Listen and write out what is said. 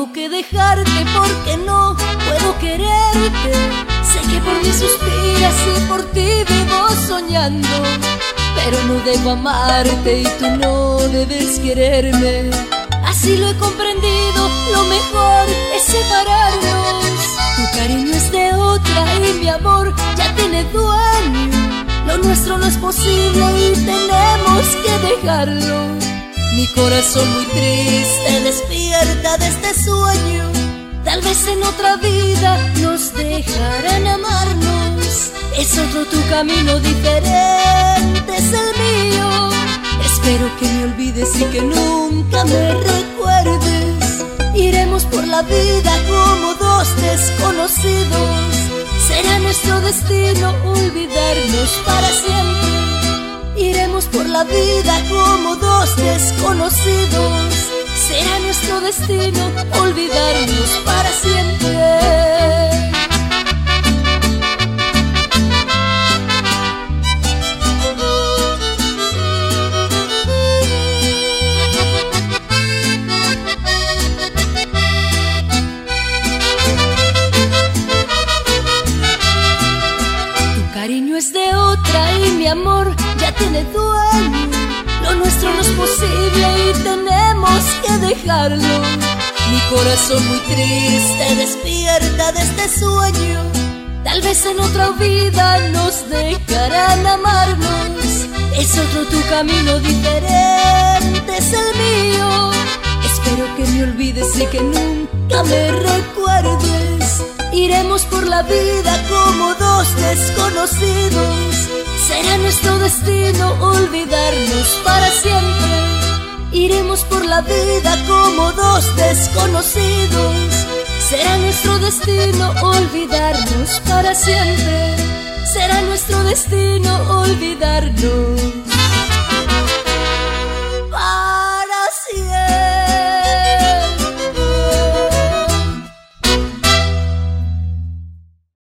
tengo que dejarte porque no puedo quererte. Sé que por mí suspiras y por ti vivo soñando, pero no debo amarte y tú no debes quererme. Así lo he comprendido, lo mejor es separarnos. Tu cariño es de otra y mi amor ya tiene dueño. Lo nuestro no es posible y tenemos que dejarlo. Mi corazón muy triste despierta de este sueño. Tal vez en otra vida nos dejarán amarnos. Es otro tu camino, diferente es el mío. Espero que me olvides y que nunca me recuerdes. Iremos por la vida como dos desconocidos. Será nuestro destino olvidarnos para siempre. Iremos por la vida como dos desconocidos. Será nuestro destino olvidarnos para siempre. Tu cariño es de otra y mi amor ya tiene dueño. Lo nuestro no es posible y tenemos que dejarlo. Mi corazón muy triste despierta de este sueño. Tal vez en otra vida nos dejarán amarnos. Es otro tu camino, diferente es el mío. Espero que me olvides y que nunca me recuerdes. Iremos por la vida como dos desconocidos. Será nuestro destino olvidarnos para siempre. Iremos por la vida como dos desconocidos. Será nuestro destino olvidarnos para siempre. Será nuestro destino olvidarnos.